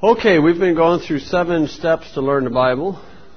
Okay, we've been going through 7 steps to learn the Bible.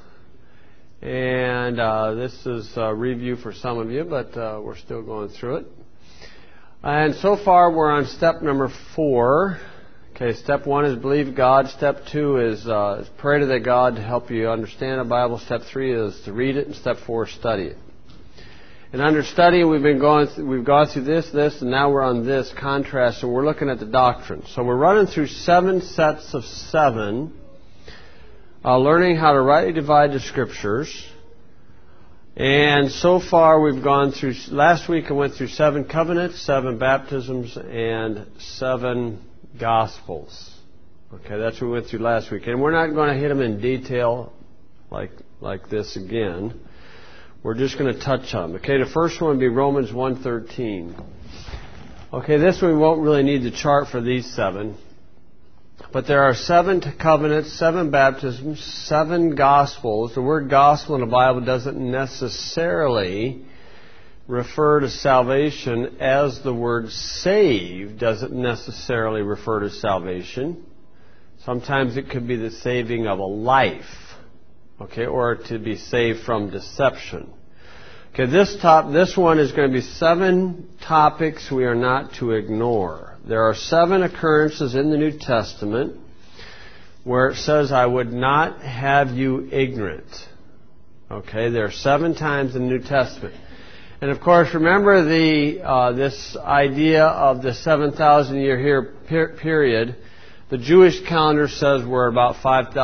And this is a review for some of you, but we're still going through it. And so far we're on step number 4. Okay, step 1 is believe God. Step 2 is pray to God to help you understand the Bible. Step 3 is to read it. And step 4 is study it. And under study, we've gone through this, and now we're on this contrast, and we're looking at the doctrine. So we're running through 7 sets of 7, learning how to rightly divide the Scriptures. And so far, we've gone through. Last week, I went through 7 covenants, 7 baptisms, and 7 gospels. Okay, that's what we went through last week, and we're not going to hit them in detail like this again. We're just going to touch on them. Okay, the first one would be Romans 1:13. Okay, this one we won't really need the chart for these 7. But there are 7 covenants, 7 baptisms, 7 gospels. The word gospel in the Bible doesn't necessarily refer to salvation as the word save doesn't necessarily refer to salvation. Sometimes it could be the saving of a life. Okay, or to be saved from deception. Okay, this one is going to be 7 topics we are not to ignore. There are 7 occurrences in the New Testament where it says, I would not have you ignorant. Okay, there are 7 times in the New Testament. And of course, remember this idea of the 7,000-year period. The Jewish calendar says we're about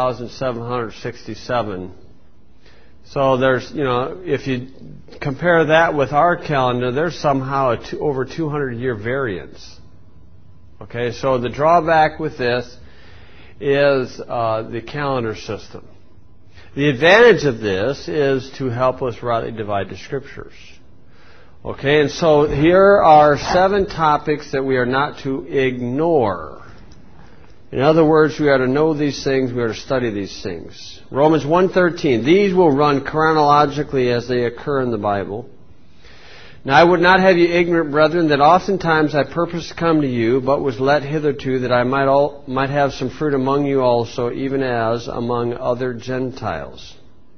5,767. So there's, if you compare that with our calendar, there's somehow over 200-year variance. Okay, so the drawback with this is the calendar system. The advantage of this is to help us rightly divide the Scriptures. Okay, and so here are 7 topics that we are not to ignore. In other words, we are to know these things, we are to study these things. Romans 1:13. These will run chronologically as they occur in the Bible. Now I would not have you ignorant, brethren, that oftentimes I purposed to come to you, but was let hitherto, that I might have some fruit among you also, even as among other Gentiles.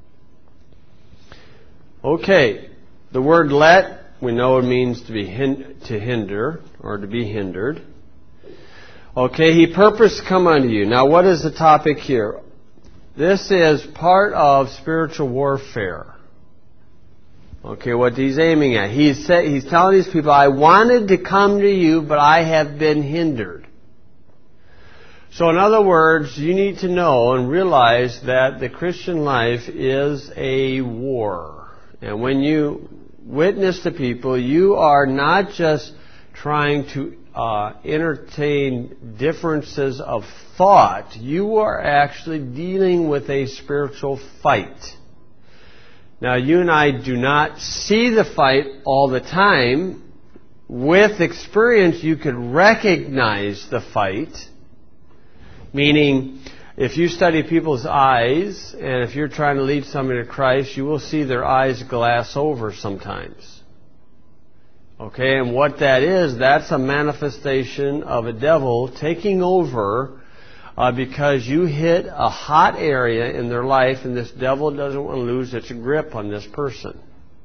Okay, the word let, we know it means to hinder, or to be hindered. Okay, he purposed to come unto you. Now, what is the topic here? This is part of spiritual warfare. Okay, what he's aiming at. He's telling these people, I wanted to come to you, but I have been hindered. So, in other words, you need to know and realize that the Christian life is a war. And when you witness to people, you are not just trying to entertain differences of thought. You are actually dealing with a spiritual fight. Now, you and I do not see the fight all the time. With experience, you could recognize the fight. Meaning, if you study people's eyes, and if you're trying to lead somebody to Christ, you will see their eyes glass over sometimes. Okay, and what that is, that's a manifestation of a devil taking over because you hit a hot area in their life, and this devil doesn't want to lose its grip on this person.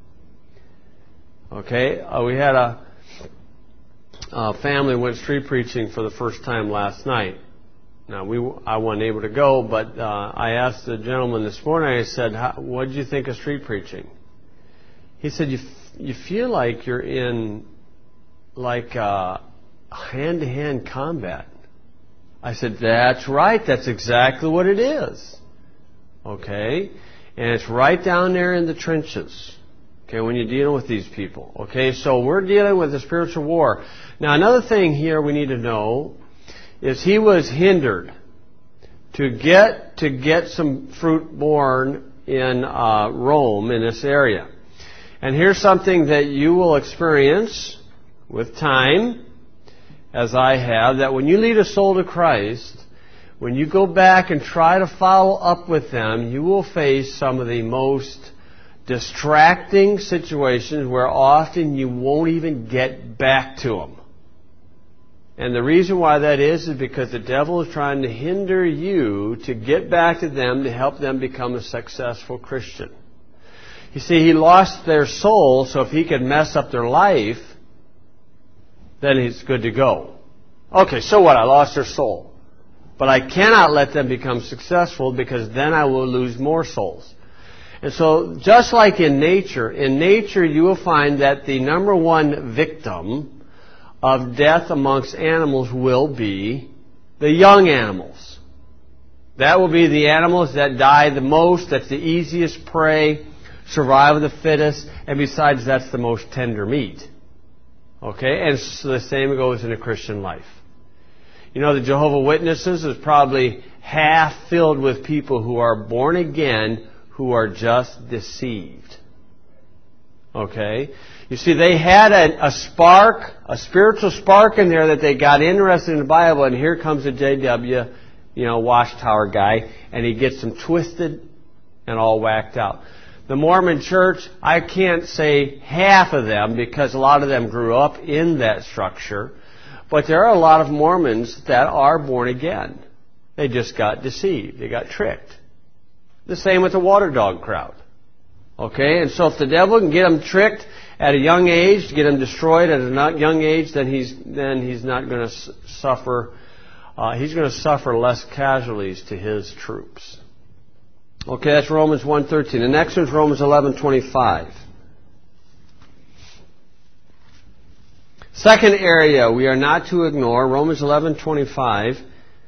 Okay, we had a family went street preaching for the first time last night. Now, I wasn't able to go, but I asked the gentleman this morning, I said, what did you think of street preaching? He said, you feel like you're in hand-to-hand combat. I said, that's right. That's exactly what it is. Okay? And it's right down there in the trenches. Okay, when you're dealing with these people. Okay, so we're dealing with a spiritual war. Now, another thing here we need to know is he was hindered to get some fruit born in Rome, in this area. And here's something that you will experience with time, as I have, that when you lead a soul to Christ, when you go back and try to follow up with them, you will face some of the most distracting situations where often you won't even get back to them. And the reason why that is because the devil is trying to hinder you to get back to them to help them become a successful Christian. You see, he lost their soul, so if he could mess up their life, then he's good to go. Okay, so what? I lost their soul. But I cannot let them become successful because then I will lose more souls. And so, just like in nature you will find that the number one victim of death amongst animals will be the young animals. That will be the animals that die the most, that's the easiest prey, survival of the fittest, and besides that's the most tender meat. Okay, and so the same goes in a Christian life. You know, the Jehovah's Witnesses is probably half filled with people who are born again who are just deceived. Okay? You see, they had a spark, a spiritual spark in there that they got interested in the Bible, and here comes a J.W., Watchtower guy, and he gets them twisted and all whacked out. The Mormon Church, I can't say half of them because a lot of them grew up in that structure, but there are a lot of Mormons that are born again. They just got deceived. They got tricked. The same with the water dog crowd. Okay, and so if the devil can get them tricked at a young age, get them destroyed at a young age, then he's not going to suffer. He's going to suffer less casualties to his troops. Okay, that's Romans 1:13. The next one is Romans 11:25. Second area we are not to ignore, Romans 11:25.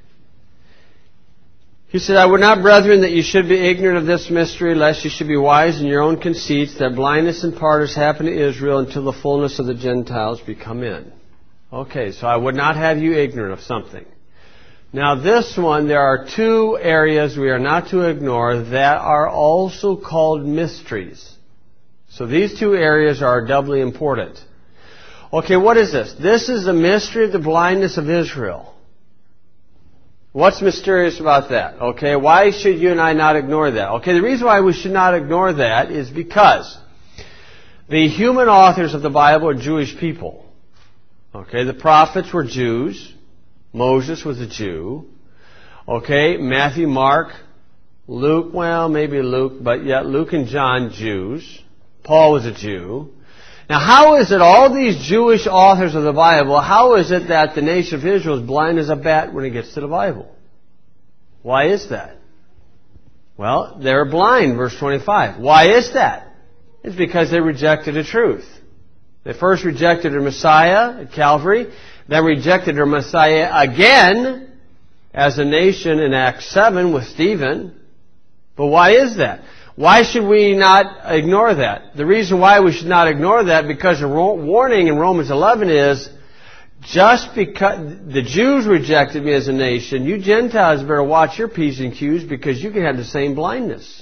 He said, I would not, brethren, that you should be ignorant of this mystery, lest you should be wise in your own conceits, that blindness in part has happened to Israel until the fullness of the Gentiles be come in. Okay, so I would not have you ignorant of something. Now this one, there are two areas we are not to ignore that are also called mysteries. So these two areas are doubly important. Okay, what is this? This is the mystery of the blindness of Israel. What's mysterious about that? Okay, why should you and I not ignore that? Okay, the reason why we should not ignore that is because the human authors of the Bible are Jewish people. Okay, the prophets were Jews. Moses was a Jew. Okay, Matthew, Mark, Luke, well, maybe Luke, but yet Luke and John, Jews. Paul was a Jew. Now, how is it all these Jewish authors of the Bible, how is it that the nation of Israel is blind as a bat when it gets to the Bible? Why is that? Well, they're blind, verse 25. Why is that? It's because they rejected the truth. They first rejected their Messiah at Calvary, then rejected their Messiah again as a nation in Acts 7 with Stephen. But why is that? Why should we not ignore that? The reason why we should not ignore that, because the warning in Romans 11 is, just because the Jews rejected me as a nation, you Gentiles better watch your P's and Q's because you can have the same blindness.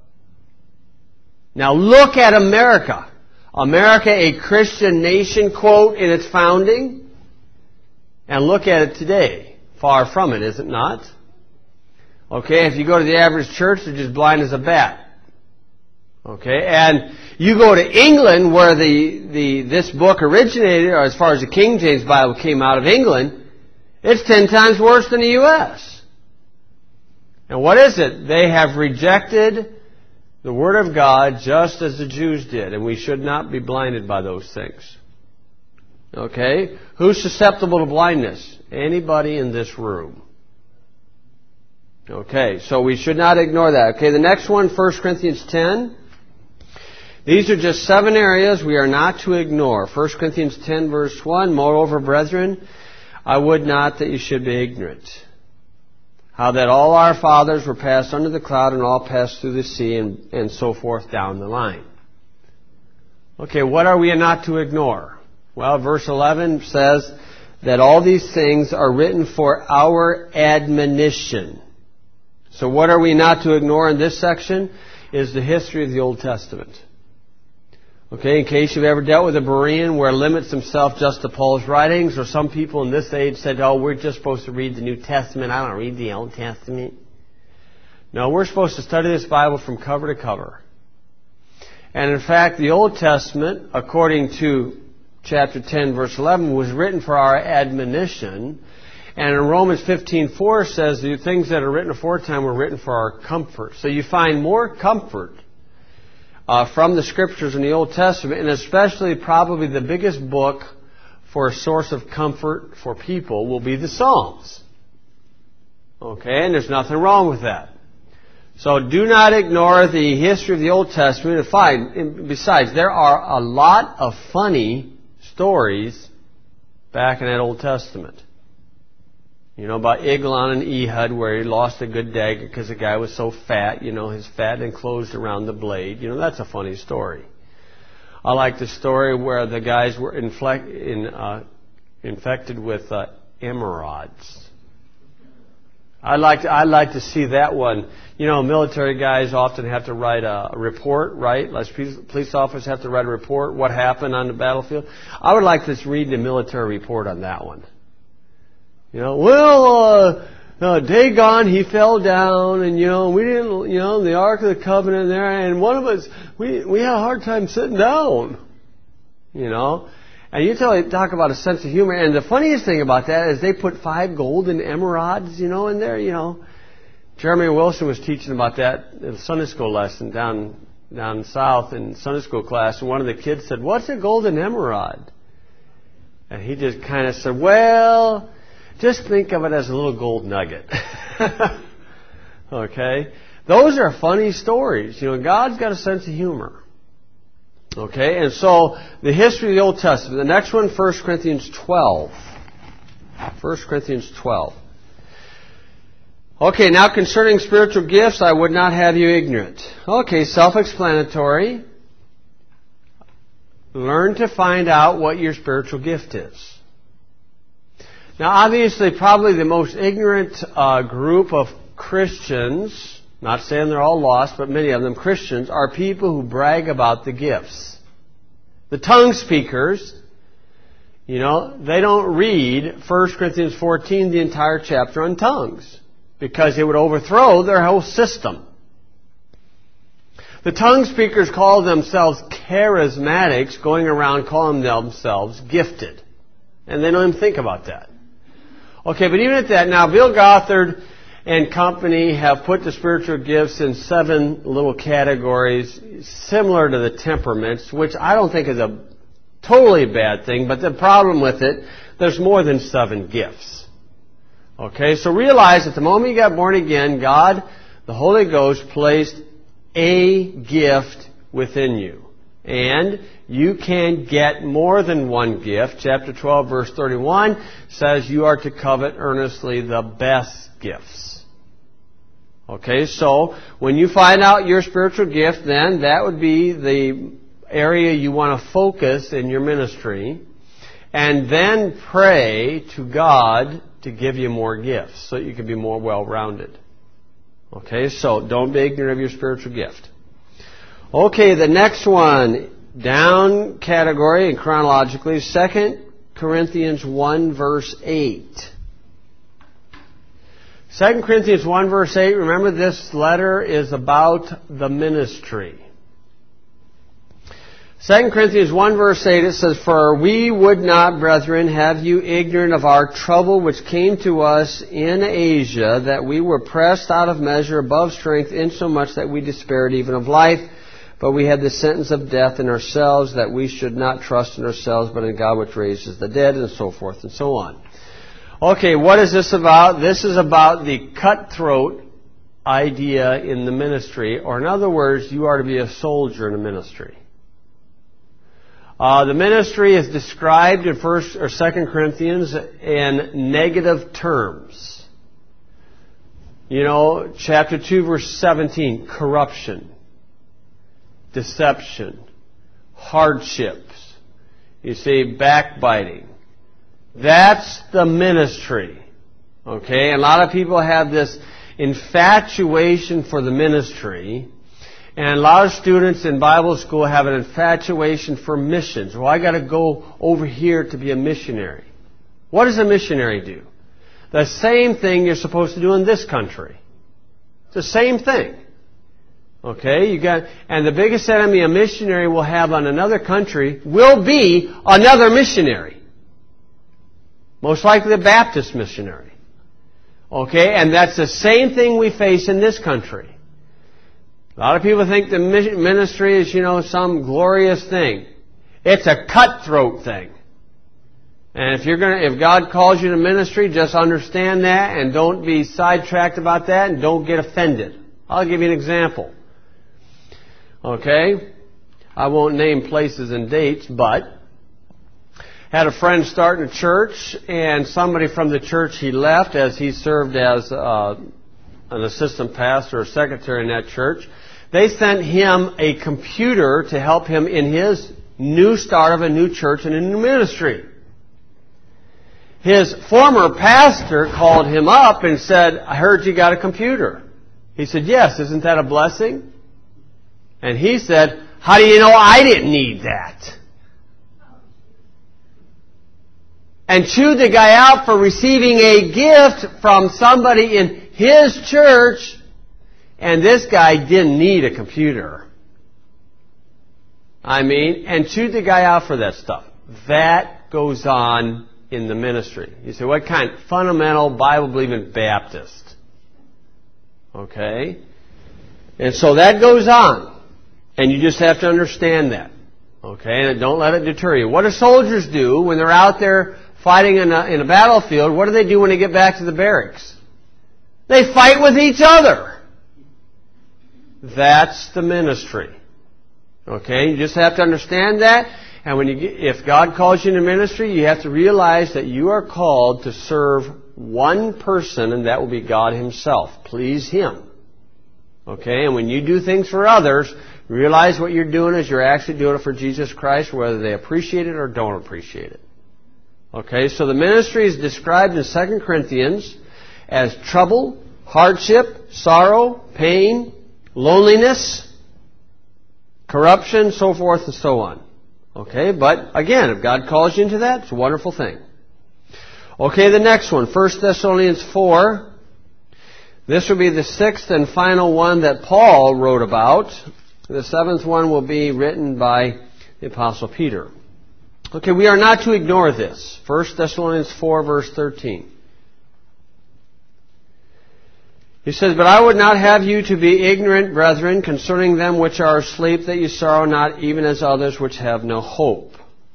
Now look at America. America, a Christian nation, quote, in its founding. And look at it today. Far from it, is it not? Okay, if you go to the average church, they're just blind as a bat. Okay, and you go to England, where this book originated, or as far as the King James Bible came out of England, it's 10 times worse than the U.S. And what is it? They have rejected the Word of God just as the Jews did, and we should not be blinded by those things. Okay? Who's susceptible to blindness? Anybody in this room. Okay, so we should not ignore that. Okay, the next one, 1 Corinthians 10. These are just 7 areas we are not to ignore. 1 Corinthians 10, verse 1, Moreover, brethren, I would not that you should be ignorant. How that all our fathers were passed under the cloud and all passed through the sea and so forth down the line. Okay, what are we not to ignore? Well, verse 11 says that all these things are written for our admonition. So what are we not to ignore in this section is the history of the Old Testament. Okay, in case you've ever dealt with a Berean where limits himself just to Paul's writings, or some people in this age said, oh, we're just supposed to read the New Testament. I don't read the Old Testament. No, we're supposed to study this Bible from cover to cover. And in fact, the Old Testament, according to chapter 10, verse 11, was written for our admonition. And in Romans 15:4 says the things that are written aforetime were written for our comfort. So you find more comfort from the Scriptures in the Old Testament, and especially probably the biggest book for a source of comfort for people will be the Psalms. Okay, and there's nothing wrong with that. So do not ignore the history of the Old Testament. Besides, there are a lot of funny stories back in that Old Testament. You know, about Eglon and Ehud, where he lost a good dagger because the guy was so fat, his fat enclosed around the blade. That's a funny story. I like the story where the guys were infected with emerods. I like to see that one. Military guys often have to write a report, right? Like police officers have to write a report, what happened on the battlefield. I would like to read the military report on that one. Dagon, he fell down, and we didn't, the Ark of the Covenant there, and one of us, we had a hard time sitting down, And you talk about a sense of humor, and the funniest thing about that is they put 5 golden emerods, in there, Jeremy Wilson was teaching about that in a Sunday school lesson down south in Sunday school class, and one of the kids said, "What's a golden emerald?" And he just kind of said, "Well, just think of it as a little gold nugget." Okay? Those are funny stories. God's got a sense of humor. Okay? And so, the history of the Old Testament. The next one, 1 Corinthians 12. 1 Corinthians 12. Okay, now concerning spiritual gifts, I would not have you ignorant. Okay, self-explanatory. Learn to find out what your spiritual gift is. Now, obviously, probably the most ignorant group of Christians, not saying they're all lost, but many of them Christians, are people who brag about the gifts. The tongue speakers, they don't read 1 Corinthians 14, the entire chapter on tongues, because it would overthrow their whole system. The tongue speakers call themselves charismatics, going around calling themselves gifted. And they don't even think about that. Okay, but even at that, now Bill Gothard and company have put the spiritual gifts in 7 little categories, similar to the temperaments, which I don't think is a totally bad thing, but the problem with it, there's more than 7 gifts. Okay, so realize at the moment you got born again, God, the Holy Ghost, placed a gift within you. And you can get more than one gift. Chapter 12, verse 31 says you are to covet earnestly the best gifts. Okay, so when you find out your spiritual gift, then that would be the area you want to focus in your ministry. And then pray to God to give you more gifts so you can be more well-rounded. Okay, so don't be ignorant of your spiritual gift. Okay, the next one, down category and chronologically, 2 Corinthians 1, verse 8. 2 Corinthians 1, verse 8, remember this letter is about the ministry. 2 Corinthians 1, verse 8, it says, "For we would not, brethren, have you ignorant of our trouble which came to us in Asia, that we were pressed out of measure above strength, insomuch that we despaired even of life. But we had the sentence of death in ourselves, that we should not trust in ourselves, but in God which raises the dead," and so forth and so on. Okay, what is this about? This is about the cutthroat idea in the ministry, or in other words, you are to be a soldier in the ministry. The ministry is described in 1 or 2 Corinthians in negative terms. Chapter 2, verse 17, corruption, deception, hardships. You see, backbiting. That's the ministry. Okay? And a lot of people have this infatuation for the ministry. And a lot of students in Bible school have an infatuation for missions. Well, I got to go over here to be a missionary. What does a missionary do? The same thing you're supposed to do in this country. It's the same thing. Okay, and the biggest enemy a missionary will have on another country will be another missionary. Most likely a Baptist missionary. Okay, and that's the same thing we face in this country. A lot of people think the ministry is, some glorious thing. It's a cutthroat thing. And if God calls you to ministry, just understand that and don't be sidetracked about that and don't get offended. I'll give you an example. Okay? I won't name places and dates, but had a friend starting a church, and somebody from the church he left as he served as an assistant pastor or secretary in that church. They sent him a computer to help him in his new start of a new church and a new ministry. His former pastor called him up and said, "I heard you got a computer." He said, "Yes, isn't that a blessing?" And he said, "How do you know I didn't need that?" And chewed the guy out for receiving a gift from somebody in his church, and this guy didn't need a computer. And chewed the guy out for that stuff. That goes on in the ministry. You say, what kind? Fundamental, Bible-believing Baptist. Okay? And so that goes on. And you just have to understand that. Okay? And don't let it deter you. What do soldiers do when they're out there fighting in a battlefield? What do they do when they get back to the barracks? They fight with each other. That's the ministry. Okay? You just have to understand that. And if God calls you into ministry, you have to realize that you are called to serve one person, and that will be God Himself. Please Him. Okay? And when you do things for others, realize what you're doing is you're actually doing it for Jesus Christ, whether they appreciate it or don't appreciate it. Okay? So the ministry is described in 2 Corinthians as trouble, hardship, sorrow, pain, loneliness, corruption, so forth and so on. Okay, but again, if God calls you into that, it's a wonderful thing. Okay, the next one, 1 Thessalonians 4. This will be the sixth and final one that Paul wrote about. The seventh one will be written by the Apostle Peter. Okay, we are not to ignore this. 1 Thessalonians 4, verse 13. He says, "But I would not have you to be ignorant, brethren, concerning them which are asleep, that you sorrow not, even as others which have no hope."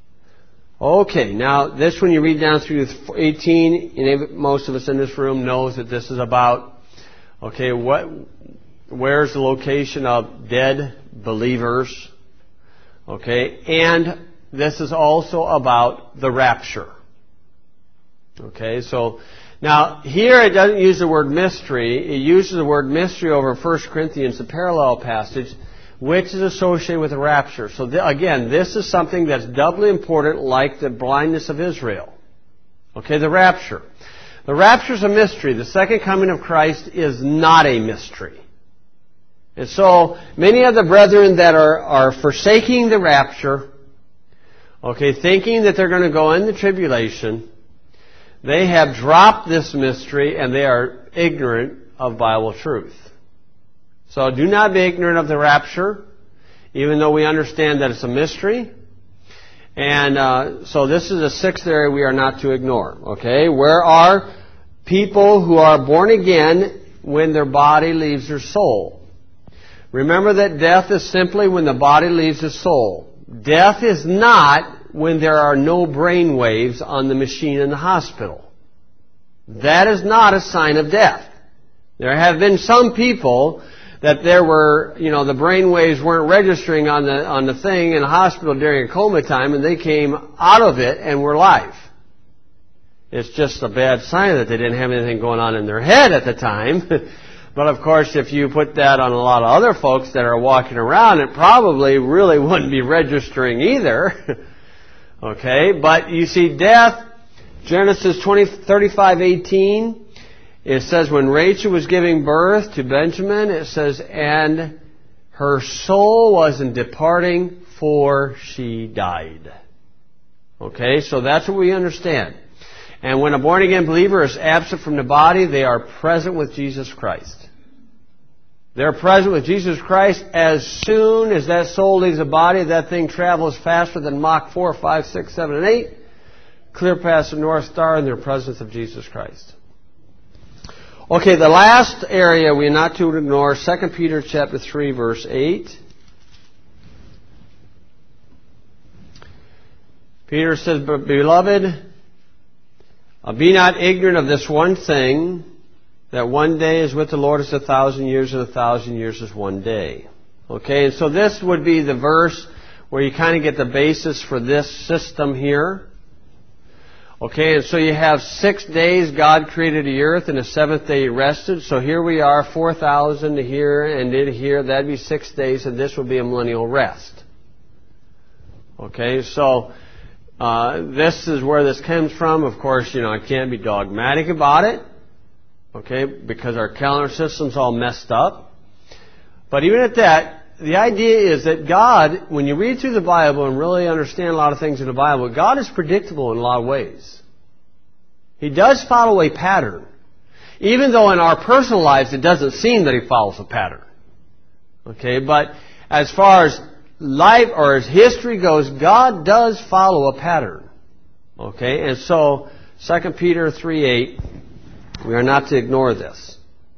Okay, now this when you read down through 18, most of us in this room knows that this is about, okay, where's the location of dead believers? Okay, and this is also about the rapture. Okay, so now, here it doesn't use the word mystery. It uses the word mystery over 1 Corinthians, the parallel passage, which is associated with the rapture. So again, this is something that's doubly important, like the blindness of Israel. Okay, the rapture. The rapture is a mystery. The second coming of Christ is not a mystery. And so, many of the brethren that are forsaking the rapture, okay, thinking that they're going to go in the tribulation, they have dropped this mystery and they are ignorant of Bible truth. So do not be ignorant of the rapture, even though we understand that it's a mystery. And so this is a sixth area we are not to ignore. Okay, where are people who are born again when their body leaves their soul? Remember that death is simply when the body leaves the soul. Death is not when there are no brain waves on the machine in the hospital. That is not a sign of death. There have been some people that there were, the brain waves weren't registering on the thing in the hospital during a coma time, and they came out of it and were alive. It's just a bad sign that they didn't have anything going on in their head at the time. But of course, if you put that on a lot of other folks that are walking around, it probably really wouldn't be registering either. Okay, but you see death, Genesis 35:18, it says when Rachel was giving birth to Benjamin, it says, and her soul was in departing, for she died. Okay, so that's what we understand. And when a born-again believer is absent from the body, they are present with Jesus Christ. They're present with Jesus Christ. As soon as that soul leaves the body, that thing travels faster than Mach 4, 5, 6, 7, and 8. Clear past the North Star in their presence of Jesus Christ. Okay, the last area we're not to ignore, 2 Peter chapter 3, verse 8. Peter says, "But beloved, be not ignorant of this one thing, that one day is with the Lord as 1,000 years, and 1,000 years is one day." Okay, and so this would be the verse where you kind of get the basis for this system here. Okay, and so you have 6 days God created the earth, and the seventh day He rested. So here we are, 4,000 to here and to here. That'd be 6 days, and this would be a millennial rest. Okay, so this is where this comes from. Of course, I can't be dogmatic about it. Okay, because our calendar system's all messed up. But even at that, the idea is that God, when you read through the Bible and really understand a lot of things in the Bible, God is predictable in a lot of ways. He does follow a pattern. Even though in our personal lives it doesn't seem that He follows a pattern. Okay, but as far as life or as history goes, God does follow a pattern. Okay, and so 2 Peter 3:8, we are not to ignore this.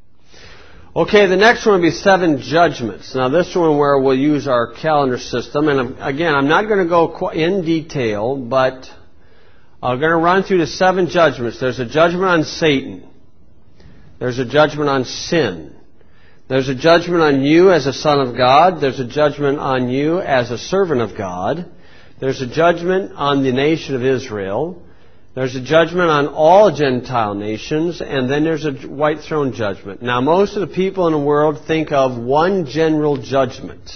Okay, the next one will be 7 judgments. Now this one where we'll use our calendar system. And again, I'm not going to go in detail, but I'm going to run through the 7 judgments. There's a judgment on Satan. There's a judgment on sin. There's a judgment on you as a son of God. There's a judgment on you as a servant of God. There's a judgment on the nation of Israel. There's a judgment on all Gentile nations, and then there's a white throne judgment. Now, most of the people in the world think of one general judgment.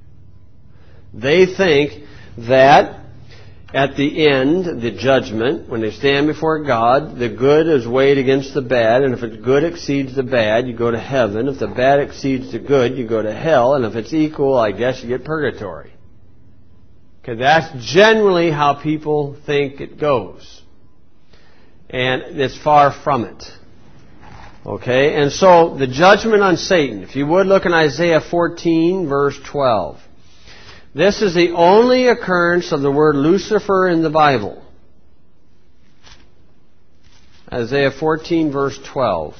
They think that at the end, the judgment, when they stand before God, the good is weighed against the bad, and if the good exceeds the bad, you go to heaven. If the bad exceeds the good, you go to hell, and if it's equal, I guess you get purgatory. Okay, that's generally how people think it goes. And it's far from it. Okay, and so the judgment on Satan. If you would look in Isaiah 14, verse 12. This is the only occurrence of the word Lucifer in the Bible. Isaiah 14, verse 12.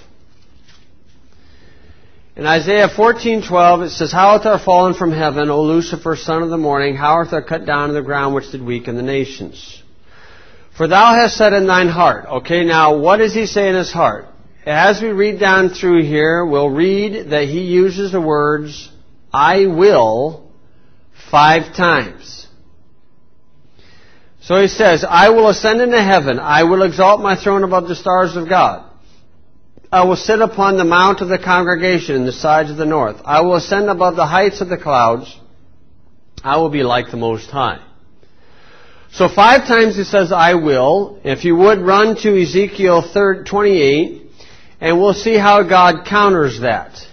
In Isaiah 14:12 it says, "How art thou fallen from heaven, O Lucifer, son of the morning? How art thou cut down to the ground, which did weaken the nations? For thou hast said in thine heart." Okay, now what does he say in his heart? As we read down through here, we'll read that he uses the words, "I will," 5 times. So he says, "I will ascend into heaven. I will exalt my throne above the stars of God. I will sit upon the mount of the congregation in the sides of the north. I will ascend above the heights of the clouds. I will be like the Most High." So 5 times he says, "I will." If you would run to Ezekiel 28, and we'll see how God counters that.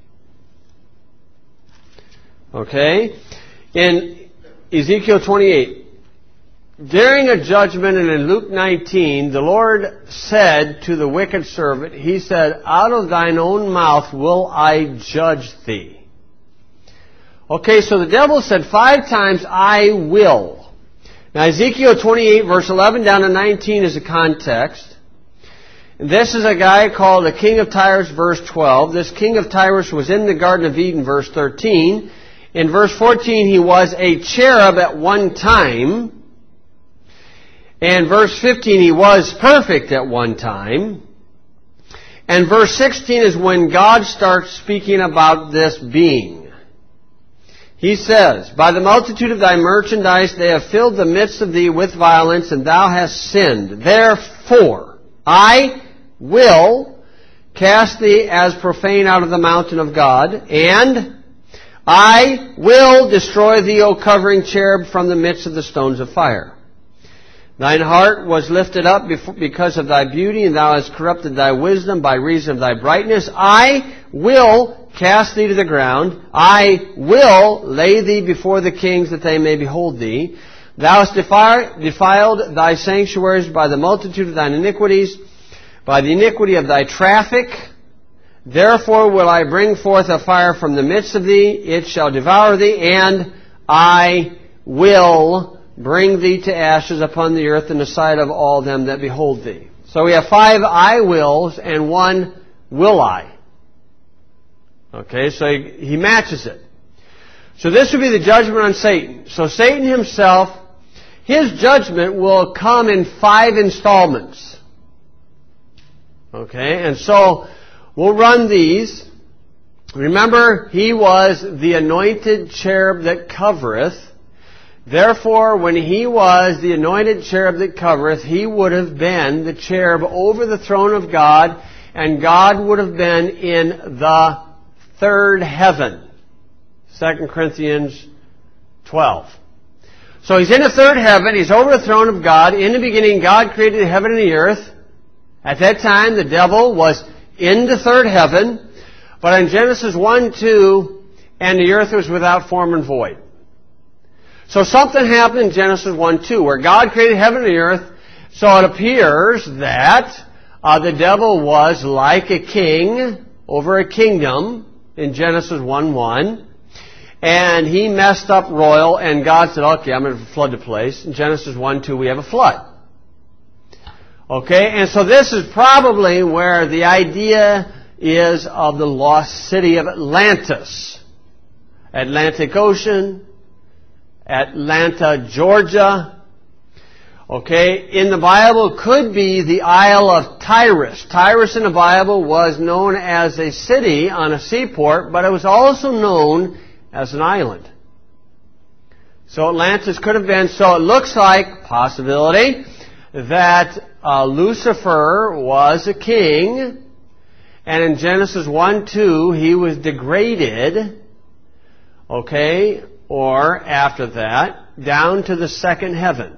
Okay? In Ezekiel 28, during a judgment, and in Luke 19, the Lord said to the wicked servant, He said, "Out of thine own mouth will I judge thee." Okay, so the devil said 5 times, "I will." Now Ezekiel 28, verse 11 down to 19 is the context. And this is a guy called the king of Tyrus, verse 12. This king of Tyrus was in the Garden of Eden, verse 13. In verse 14, he was a cherub at one time. And verse 15, he was perfect at one time. And verse 16 is when God starts speaking about this being. He says, "By the multitude of thy merchandise they have filled the midst of thee with violence, and thou hast sinned. Therefore, I will cast thee as profane out of the mountain of God, and I will destroy thee, O covering cherub, from the midst of the stones of fire. Thine heart was lifted up because of thy beauty, and thou hast corrupted thy wisdom by reason of thy brightness. I will cast thee to the ground. I will lay thee before the kings, that they may behold thee. Thou hast defiled thy sanctuaries by the multitude of thine iniquities, by the iniquity of thy traffic. Therefore will I bring forth a fire from the midst of thee, it shall devour thee, and I will bring thee to ashes upon the earth in the sight of all them that behold thee. So we have 5 I wills and 1 will I. Okay, so he matches it. So this would be the judgment on Satan. So Satan himself, his judgment will come in 5 installments. Okay, and so we'll run these. Remember, he was the anointed cherub that covereth. Therefore, when he was the anointed cherub that covereth, he would have been the cherub over the throne of God, and God would have been in the third heaven. 2 Corinthians 12. So he's in the third heaven, he's over the throne of God. In the beginning, God created the heaven and the earth. At that time, the devil was in the third heaven. But in Genesis 1:2, and the earth was without form and void. So something happened in Genesis 1:2, where God created heaven and the earth. So it appears that the devil was like a king over a kingdom in Genesis 1:1. And he messed up royal, and God said, okay, I'm going to flood the place. In Genesis 1:2, we have a flood. Okay, and so this is probably where the idea is of the lost city of Atlantis. Atlantic Ocean, Atlanta, Georgia. Okay, in the Bible could be the Isle of Tyrus. Tyrus in the Bible was known as a city on a seaport, but it was also known as an island. So Atlantis could have been, so it looks like, possibility, that Lucifer was a king, and in Genesis 1:2 he was degraded, okay, or after that, down to the second heaven.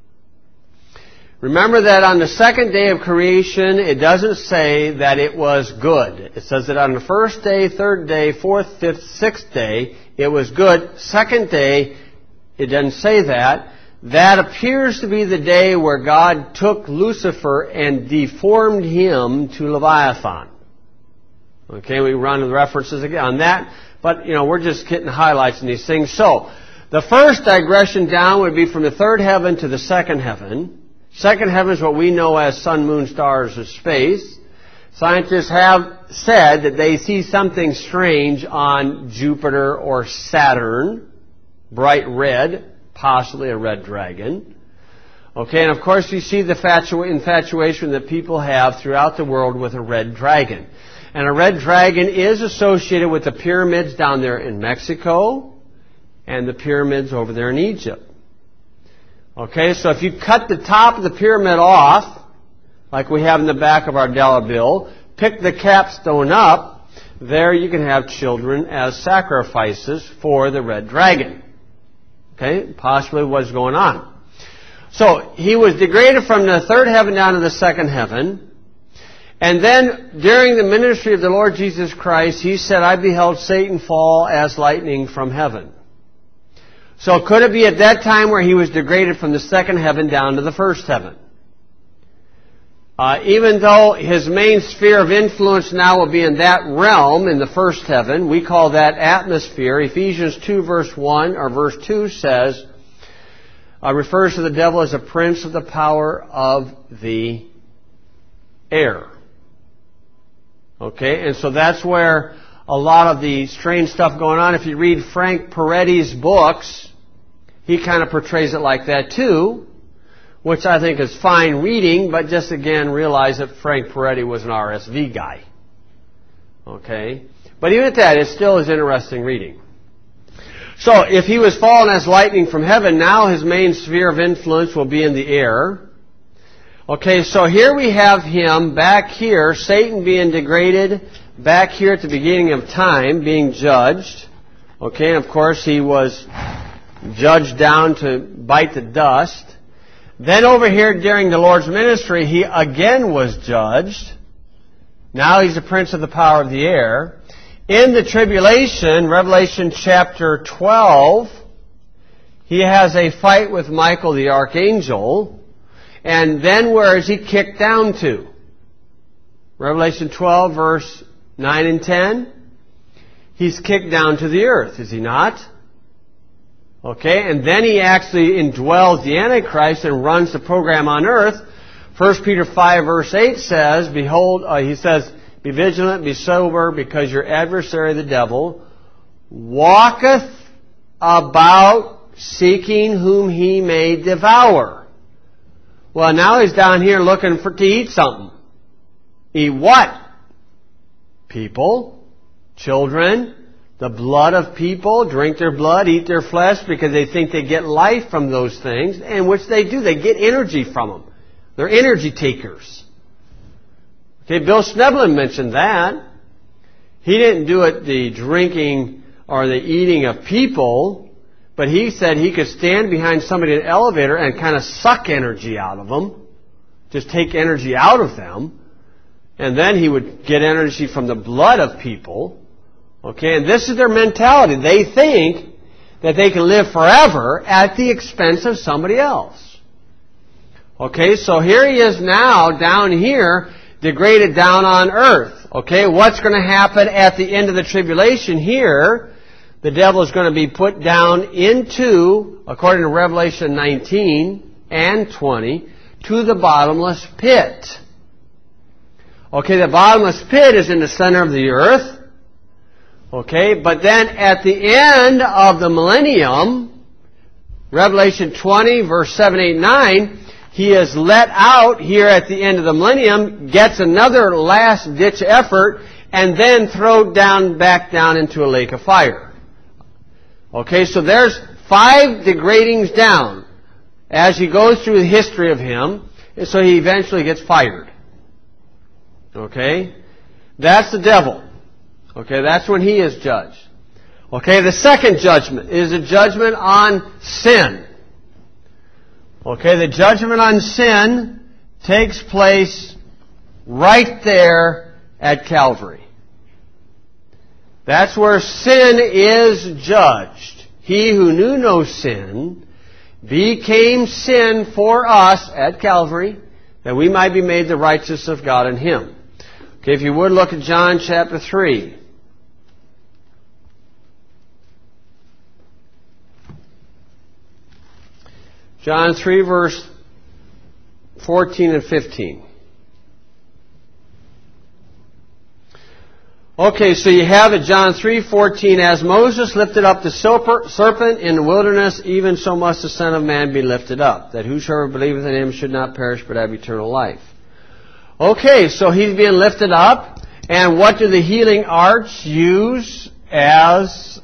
Remember that on the second day of creation, it doesn't say that it was good. It says that on the first day, third day, fourth, fifth, sixth day, it was good. Second day, it doesn't say that. That appears to be the day where God took Lucifer and deformed him to Leviathan. Okay, we run the references again on that. But, we're just getting highlights in these things. So, the first digression down would be from the third heaven to the second heaven. Second heaven is what we know as sun, moon, stars, or space. Scientists have said that they see something strange on Jupiter or Saturn. Bright red, possibly a red dragon. Okay, and of course you see the infatuation that people have throughout the world with a red dragon. And a red dragon is associated with the pyramids down there in Mexico and the pyramids over there in Egypt. Okay, so if you cut the top of the pyramid off, like we have in the back of our dollar bill, pick the capstone up, there you can have children as sacrifices for the red dragon. Okay, possibly what's going on. So, he was degraded from the third heaven down to the second heaven. And then, during the ministry of the Lord Jesus Christ, he said, I beheld Satan fall as lightning from heaven. So could it be at that time where he was degraded from the second heaven down to the first heaven? Even though his main sphere of influence now will be in that realm, in the first heaven, we call that atmosphere. Ephesians 2 verse 1, or verse 2 says, refers to the devil as a prince of the power of the air. Okay, and so that's where a lot of the strange stuff going on. If you read Frank Peretti's books, he kind of portrays it like that too, which I think is fine reading, but just again realize that Frank Peretti was an RSV guy. Okay? But even at that, it still is interesting reading. So, if he was fallen as lightning from heaven, now his main sphere of influence will be in the air. Okay, so here we have him back here, Satan being degraded, back here at the beginning of time, being judged. Okay, and of course he was judged down to bite the dust. Then over here during the Lord's ministry, he again was judged. Now he's the prince of the power of the air. In the tribulation, Revelation chapter 12, he has a fight with Michael the archangel. And then where is he kicked down to? Revelation 12 verse 9 and 10, he's kicked down to the earth, is he not? Okay, and then he actually indwells the Antichrist and runs the program on earth. 1 Peter 5 verse 8 says, behold, he says, be vigilant, be sober, because your adversary the devil walketh about seeking whom he may devour. Well, now he's down here looking to eat something. Eat what? People, children, the blood of people, drink their blood, eat their flesh, because they think they get life from those things, and which they do. They get energy from them. They're energy takers. Okay, Bill Schneblin mentioned that. He didn't do it the drinking or the eating of people, but he said he could stand behind somebody in an elevator and kind of suck energy out of them. Just take energy out of them. And then he would get energy from the blood of people. Okay, and this is their mentality. They think that they can live forever at the expense of somebody else. Okay, so here he is now down here, degraded down on earth. Okay, what's going to happen at the end of the tribulation here? The devil is going to be put down into, according to Revelation 19 and 20, to the bottomless pit. Okay, the bottomless pit is in the center of the earth. Okay, but then at the end of the millennium, Revelation 20, verse 7, 8, 9, he is let out here at the end of the millennium, gets another last-ditch effort, and then thrown back down into a lake of fire. Okay, so there's 5 degradings down as he goes through the history of him, and so he eventually gets fired. Okay, that's the devil. Okay, that's when he is judged. Okay, the second judgment is a judgment on sin. Okay, the judgment on sin takes place right there at Calvary. That's where sin is judged. He who knew no sin became sin for us at Calvary, that we might be made the righteousness of God in Him. Okay, if you would look at John chapter 3. John 3, verse 14 and 15. Okay, so you have it, John 3:14, as Moses lifted up the serpent in the wilderness, even so must the Son of Man be lifted up, that whosoever believeth in Him should not perish but have eternal life. Okay, so He's being lifted up, and what do the healing arts use as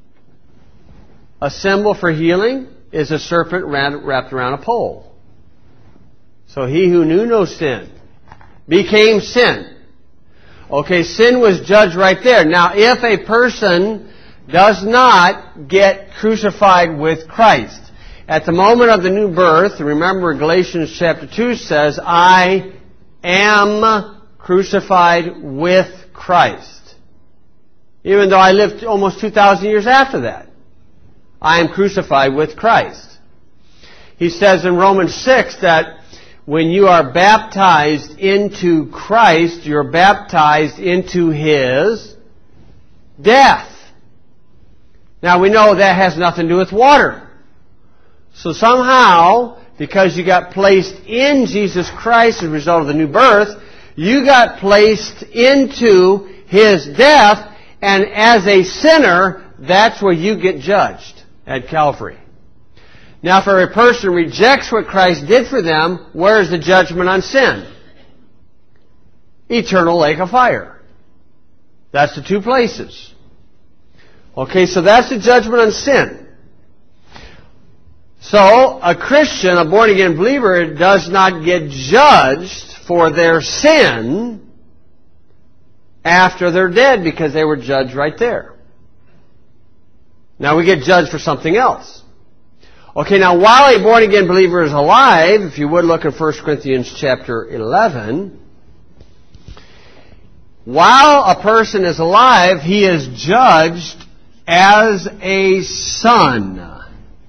a symbol for healing? Is a serpent wrapped around a pole. So he who knew no sin became sin. Okay, sin was judged right there. Now, if a person does not get crucified with Christ, at the moment of the new birth, remember Galatians chapter 2 says, I am crucified with Christ. Even though I lived almost 2,000 years after that. I am crucified with Christ. He says in Romans 6 that when you are baptized into Christ, you're baptized into His death. Now we know that has nothing to do with water. So somehow, because you got placed in Jesus Christ as a result of the new birth, you got placed into His death, and as a sinner, that's where you get judged. At Calvary. Now, if a person rejects what Christ did for them, where is the judgment on sin? Eternal lake of fire. That's the 2 places. Okay, so that's the judgment on sin. So, a Christian, a born-again believer, does not get judged for their sin after they're dead, because they were judged right there. Now we get judged for something else. Okay, now while a born-again believer is alive, if you would look at 1 Corinthians chapter 11, while a person is alive, he is judged as a son.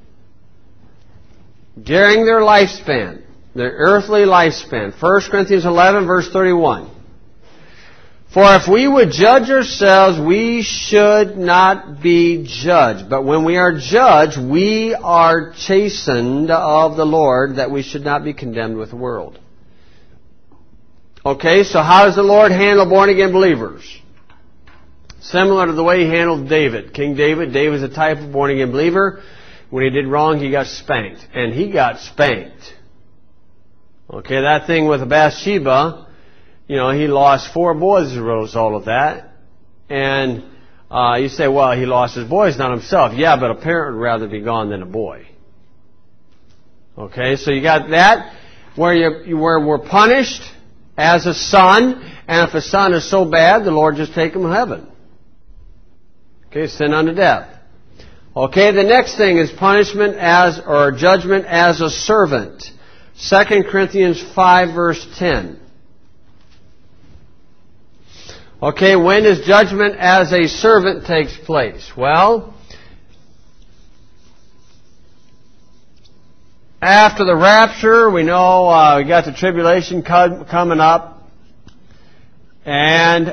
During their lifespan, their earthly lifespan. 1 Corinthians 11, verse 31. For if we would judge ourselves, we should not be judged. But when we are judged, we are chastened of the Lord, that we should not be condemned with the world. Okay, so how does the Lord handle born-again believers? Similar to the way He handled David. King David. David was a type of born-again believer. When he did wrong, he got spanked. And he got spanked. Okay, that thing with Bathsheba, he lost 4 boys as a result of that. And you say, well, he lost his boys, not himself. Yeah, but a parent would rather be gone than a boy. Okay, so you got that where we're punished as a son, and if a son is so bad, the Lord just take him to heaven. Okay, sin unto death. Okay, the next thing is punishment or judgment as a servant. 2 Corinthians 5 verse 10. Okay, when does judgment as a servant takes place? Well, after the rapture, we know we got the tribulation coming up. And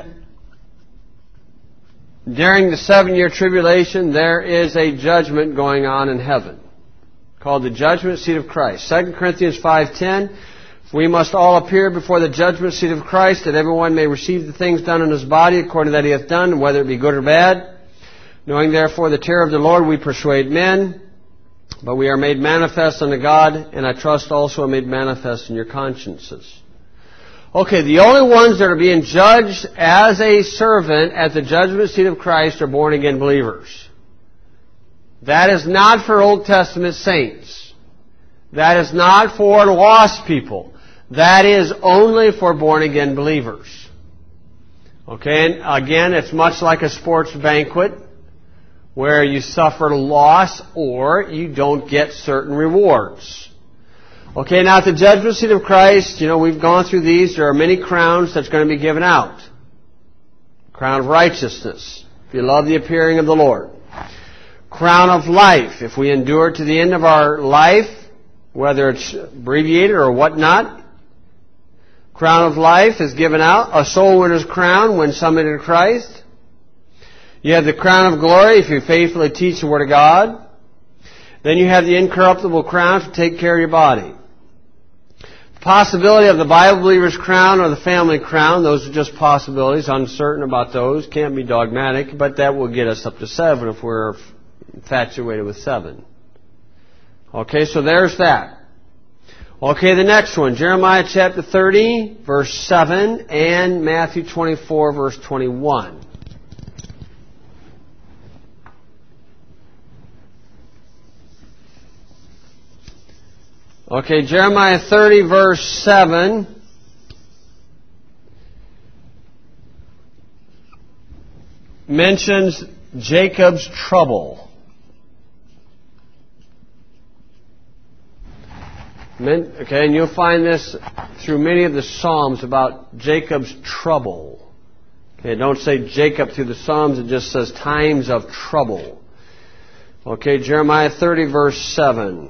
during the 7-year tribulation, there is a judgment going on in heaven called the judgment seat of Christ. 2 Corinthians 5:10, we must all appear before the judgment seat of Christ, that everyone may receive the things done in his body according to that he hath done, whether it be good or bad. Knowing therefore the terror of the Lord, we persuade men, but we are made manifest unto God, and I trust also are made manifest in your consciences. Okay, the only ones that are being judged as a servant at the judgment seat of Christ are born-again believers. That is not for Old Testament saints. That is not for lost people. That is only for born-again believers. Okay, and again, it's much like a sports banquet where you suffer loss or you don't get certain rewards. Okay, now at the judgment seat of Christ, we've gone through these. There are many crowns that's going to be given out. Crown of righteousness, if you love the appearing of the Lord. Crown of life, if we endure to the end of our life, whether it's abbreviated or whatnot. Crown of life is given out. A soul winner's crown when summoned to Christ. You have the crown of glory if you faithfully teach the Word of God. Then you have the incorruptible crown to take care of your body. Possibility of the Bible believer's crown or the family crown, those are just possibilities. Uncertain about those. Can't be dogmatic, but that will get us up to 7 if we're infatuated with 7. Okay, so there's that. Okay, the next one. Jeremiah chapter 30, verse 7, and Matthew 24, verse 21. Okay, Jeremiah 30, verse 7. Mentions Jacob's trouble. Okay, and you'll find this through many of the Psalms about Jacob's trouble. Okay, don't say Jacob through the Psalms, it just says times of trouble. Okay, Jeremiah 30, verse 7.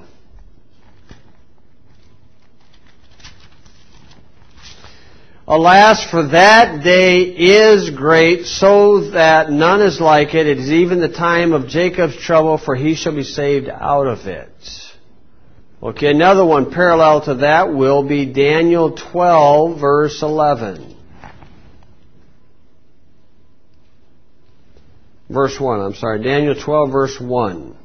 Alas, for that day is great, so that none is like it. It is even the time of Jacob's trouble, for he shall be saved out of it. Okay, another one parallel to that will be Daniel 12, verse 11. Verse 1, I'm sorry, Daniel 12, verse 1.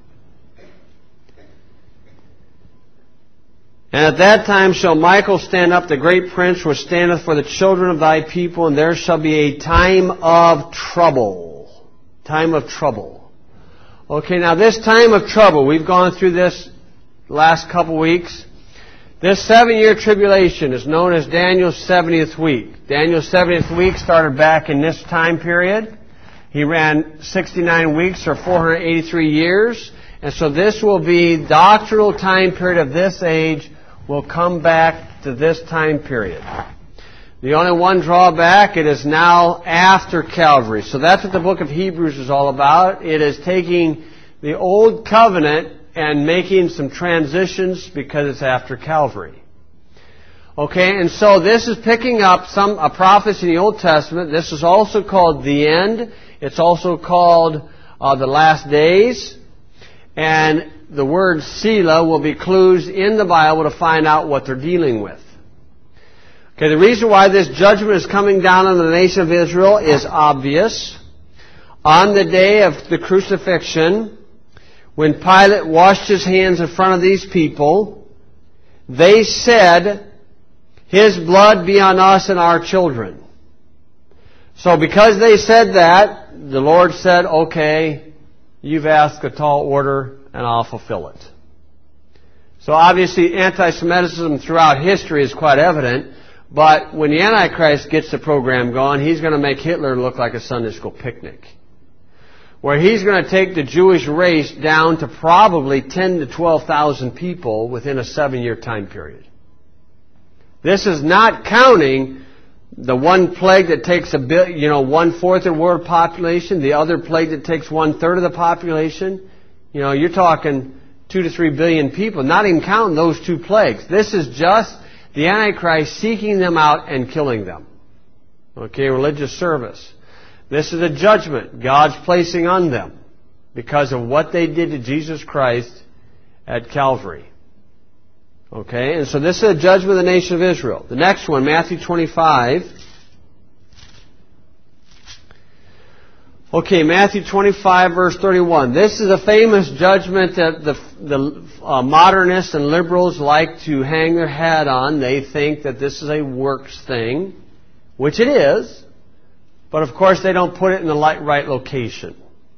And at that time shall Michael stand up, the great prince, which standeth for the children of thy people, and there shall be a time of trouble. Time of trouble. Okay, now this time of trouble, we've gone through this last couple weeks. This 7-year tribulation is known as Daniel's 70th week. Daniel's 70th week started back in this time period. He ran 69 weeks or 483 years. And so this will be doctrinal time period of this age will come back to this time period. The only one drawback, it is now after Calvary. So that's what the book of Hebrews is all about. It is taking the old covenant and making some transitions because it's after Calvary. Okay, and so this is picking up a prophecy in the Old Testament. This is also called the end. It's also called the last days. And the word Selah will be clues in the Bible to find out what they're dealing with. Okay, the reason why this judgment is coming down on the nation of Israel is obvious. On the day of the crucifixion, when Pilate washed his hands in front of these people, they said, "His blood be on us and our children." So because they said that, the Lord said, "Okay, you've asked a tall order and I'll fulfill it." So obviously anti-Semitism throughout history is quite evident, but when the Antichrist gets the program going, he's going to make Hitler look like a Sunday school picnic, where he's going to take the Jewish race down to probably 10 to 12,000 people within a 7-year time period. This is not counting the one plague that takes 1/4 of the world population, the other plague that takes 1/3 of the population. You're talking 2 to 3 billion people, not even counting those two plagues. This is just the Antichrist seeking them out and killing them. Okay, religious service. This is a judgment God's placing on them because of what they did to Jesus Christ at Calvary. Okay, and so this is a judgment of the nation of Israel. The next one, Matthew 25. Okay, Matthew 25, verse 31. This is a famous judgment that the modernists and liberals like to hang their hat on. They think that this is a works thing, which it is, but of course they don't put it in the right location.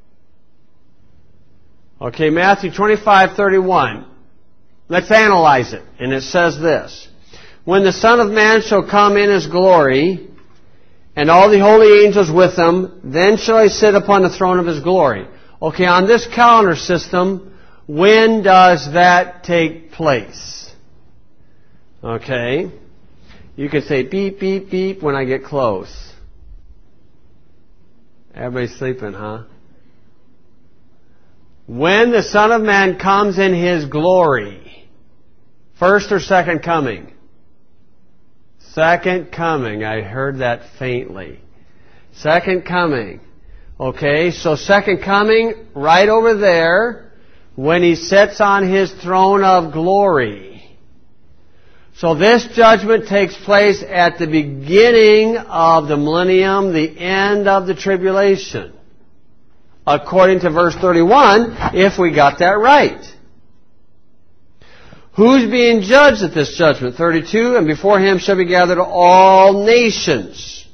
Okay, Matthew 25:31. Let's analyze it. And it says this: "When the Son of Man shall come in His glory, and all the holy angels with Him, then shall He sit upon the throne of His glory." Okay, on this calendar system, when does that take place? Okay. You can say beep, beep, beep when I get close. Everybody's sleeping, huh? When the Son of Man comes in His glory. First or second coming? Second coming. I heard that faintly. Second coming. Okay, so second coming, right over there, when He sits on His throne of glory. So this judgment takes place at the beginning of the millennium, the end of the tribulation. According to verse 31, if we got that right. Who's being judged at this judgment? 32, "And before Him shall be gathered all nations."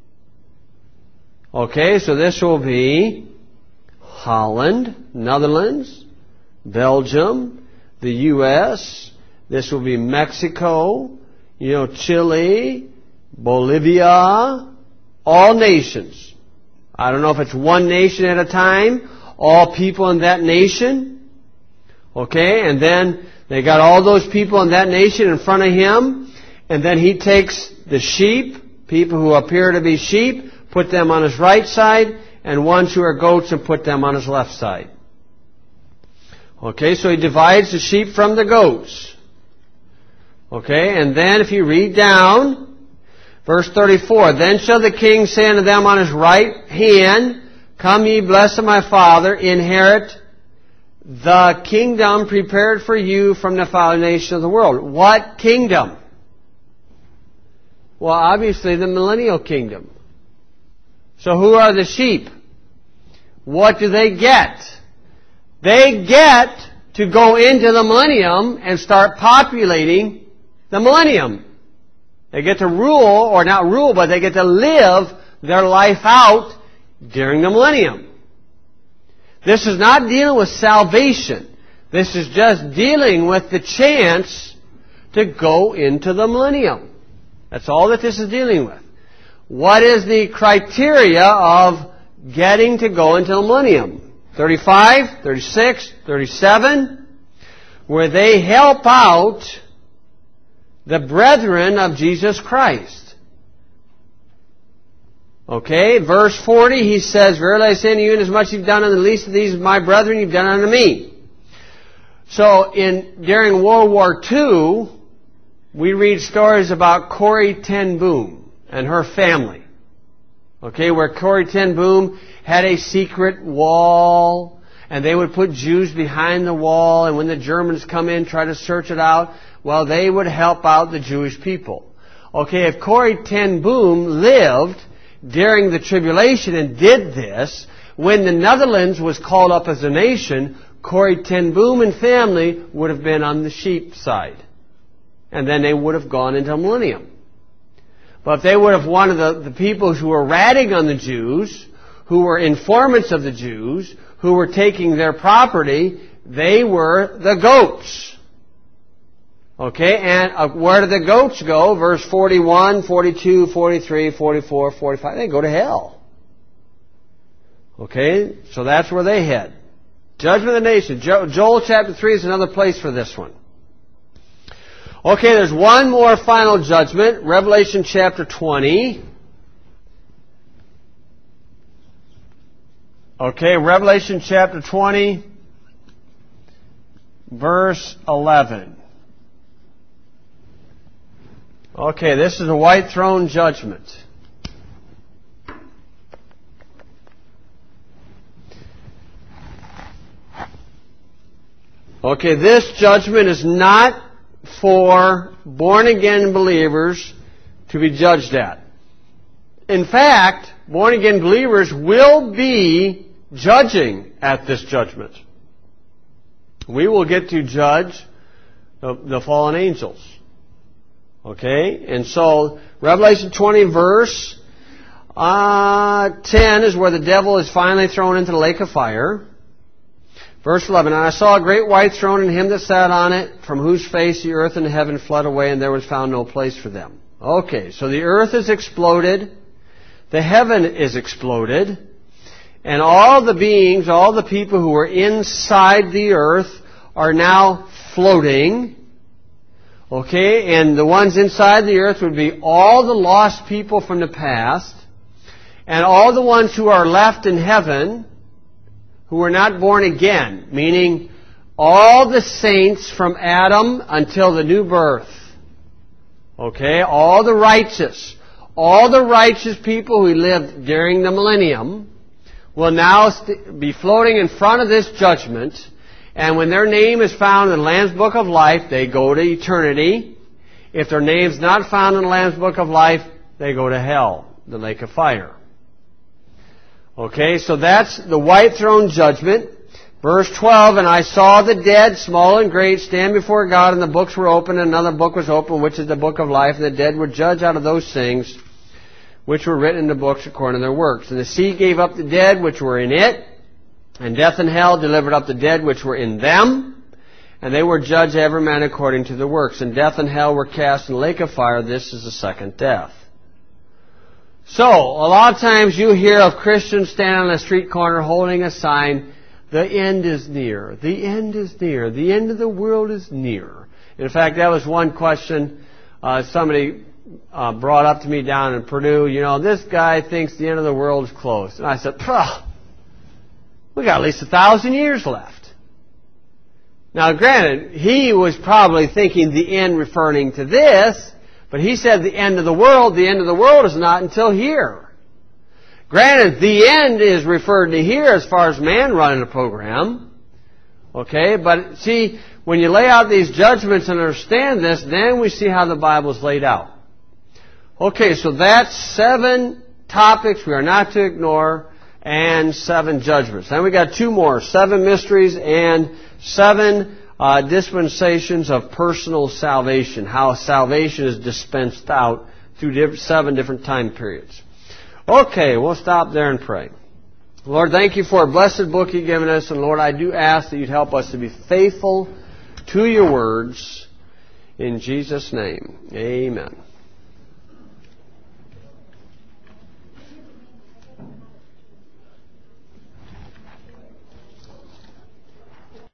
Okay, so this will be Holland, Netherlands, Belgium, the U.S., this will be Mexico, Chile, Bolivia, all nations. I don't know if it's one nation at a time, all people in that nation. Okay, and then they got all those people in that nation in front of Him, and then He takes the sheep, people who appear to be sheep, put them on His right side, and ones who are goats and put them on His left side. Okay, so He divides the sheep from the goats. Okay, and then if you read down, verse 34, "Then shall the King say unto them on His right hand, Come ye blessed of my Father, inherit the kingdom prepared for you from the foundation of the world." What kingdom? Well, obviously the millennial kingdom. So who are the sheep? What do they get? They get to go into the millennium and start populating the millennium. They get to rule, or not rule, but they get to live their life out during the millennium. This is not dealing with salvation. This is just dealing with the chance to go into the millennium. That's all that this is dealing with. What is the criteria of getting to go into the millennium? 35, 36, 37, where they help out the brethren of Jesus Christ. Okay, verse 40, he says, "Verily I say unto you, inasmuch you've done unto the least of these my brethren, you've done unto me." So during World War II, we read stories about Corrie ten Boom and her family. Okay, where Corrie ten Boom had a secret wall, and they would put Jews behind the wall, and when the Germans come in, try to search it out, well, they would help out the Jewish people. Okay, if Corrie ten Boom lived during the tribulation and did this, when the Netherlands was called up as a nation, Corrie ten Boom and family would have been on the sheep side. And then they would have gone into millennium. But if they would have one of the people who were ratting on the Jews, who were informants of the Jews, who were taking their property, they were the goats. Okay, and where do the goats go? Verse 41, 42, 43, 44, 45. They go to hell. Okay, so that's where they head. Judgment of the nation. Joel chapter 3 is another place for this one. Okay, there's one more final judgment. Revelation chapter 20. Okay, Revelation chapter 20, verse 11. Okay, this is a white throne judgment. Okay, this judgment is not for born-again believers to be judged at. In fact, born-again believers will be judging at this judgment. We will get to judge the fallen angels. Okay? And so, Revelation 20 verse 10 is where the devil is finally thrown into the lake of fire. Verse 11, and I saw a great white throne and him that sat on it, from whose face the earth and the heaven fled away, and there was found no place for them. Okay, so the earth is exploded, the heaven is exploded, and all the beings, all the people who were inside the earth are now floating. Okay, and the ones inside the earth would be all the lost people from the past, and all the ones who are left in heaven, who were not born again, meaning all the saints from Adam until the new birth. Okay, all the righteous people who lived during the millennium will now be floating in front of this judgment, and when their name is found in the Lamb's Book of Life, they go to eternity. If their name's not found in the Lamb's Book of Life, they go to hell, the lake of fire. Okay, so that's the white throne judgment. Verse 12, and I saw the dead, small and great, stand before God, and the books were opened, and another book was opened, which is the book of life, and the dead were judged out of those things which were written in the books according to their works. And the sea gave up the dead which were in it, and death and hell delivered up the dead which were in them, and they were judged every man according to their works. And death and hell were cast in the lake of fire. This is the second death. So, a lot of times you hear of Christians standing on a street corner holding a sign, the end is near, the end is near, the end of the world is near. In fact, that was one question somebody brought up to me down in Purdue. You know, this guy thinks the end of the world is close. And I said, we got at least 1,000 years left. Now, granted, he was probably thinking the end referring to this, but he said the end of the world is not until here. Granted, the end is referred to here as far as man running a program. Okay, but see, when you lay out these judgments and understand this, then we see how the Bible is laid out. Okay, so that's 7 topics we are not to ignore and 7 judgments. Then we got 2 more, 7 mysteries and 7 dispensations of personal salvation, how salvation is dispensed out through 7 different time periods. Okay, we'll stop there and pray. Lord, thank you for a blessed book you've given us, and Lord, I do ask that you'd help us to be faithful to your words. In Jesus' name, amen.